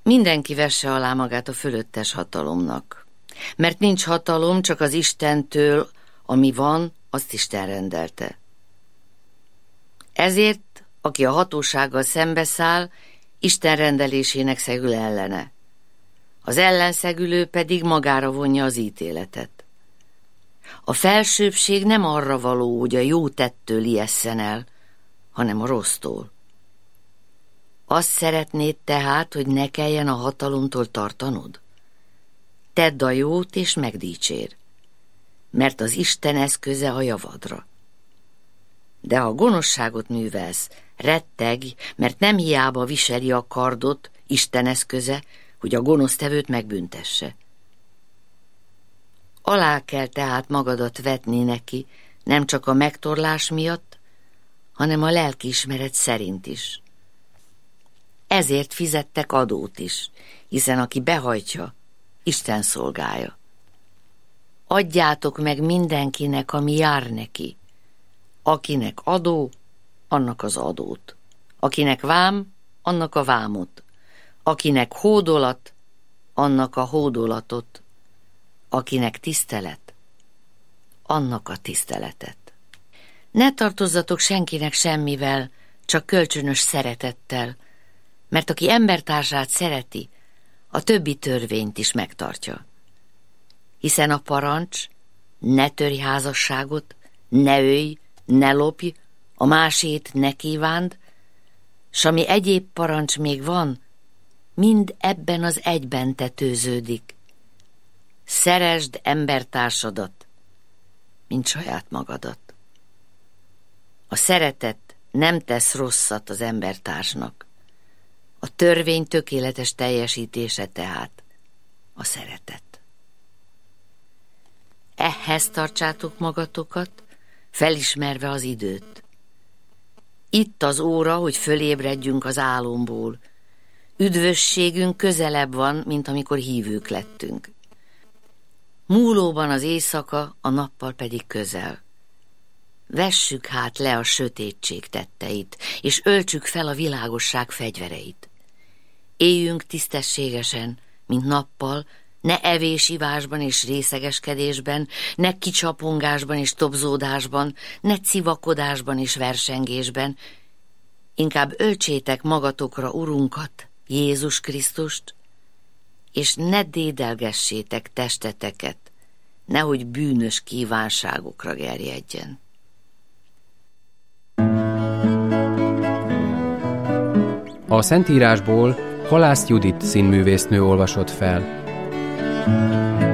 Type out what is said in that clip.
Mindenki vesse alá magát a fölöttes hatalomnak, mert nincs hatalom csak az Istentől, ami van, azt Isten rendelte. Ezért, aki a hatósággal szembeszáll, Isten rendelésének szegül ellene. Az ellenszegülő pedig magára vonja az ítéletet. A felsőbbség nem arra való, hogy a jó tettől ijesszen el, hanem a rossztól. Azt szeretnéd tehát, hogy ne kelljen a hatalomtól tartanod? Tedd a jót és megdicsér, mert az Isten eszköze a javadra. De ha gonoszságot művelsz, rettegj, mert nem hiába viseli a kardot, Isten eszköze, hogy a gonosztevőt megbüntesse. Alá kell tehát magadat vetni neki, nem csak a megtorlás miatt, hanem a lelkiismeret szerint is. Ezért fizettek adót is, hiszen aki behajtja, Isten szolgálja. Adjátok meg mindenkinek, ami jár neki. Akinek adó, annak az adót. Akinek vám, annak a vámot. Akinek hódolat, annak a hódolatot. Akinek tisztelet, annak a tiszteletet. Ne tartozzatok senkinek semmivel, csak kölcsönös szeretettel, mert aki embertársát szereti, a többi törvényt is megtartja. Hiszen a parancs, ne törj házasságot, ne ölj, ne lopj, a másét ne kívánd, s ami egyéb parancs még van, mind ebben az egyben tetőződik. Szeresd embertársadat, mint saját magadat. A szeretet nem tesz rosszat az embertársnak. A törvény tökéletes teljesítése tehát a szeretet. Ehhez tartsátok magatokat, felismerve az időt. Itt az óra, hogy fölébredjünk az álomból. Üdvösségünk közelebb van, mint amikor hívők lettünk. Múlóban az éjszaka, a nappal pedig közel. Vessük hát le a sötétség tetteit, és öltsük fel a világosság fegyvereit. Éljünk tisztességesen, mint nappal, ne evés-ivásban és részegeskedésben, ne kicsapongásban és tobzódásban, ne civakodásban és versengésben. Inkább öltsétek magatokra Urunkat, Jézus Krisztust, és ne dédelgessétek testeteket, nehogy bűnös kívánságokra gerjedjen. A Szentírásból Halász Judit színművésznő olvasott fel.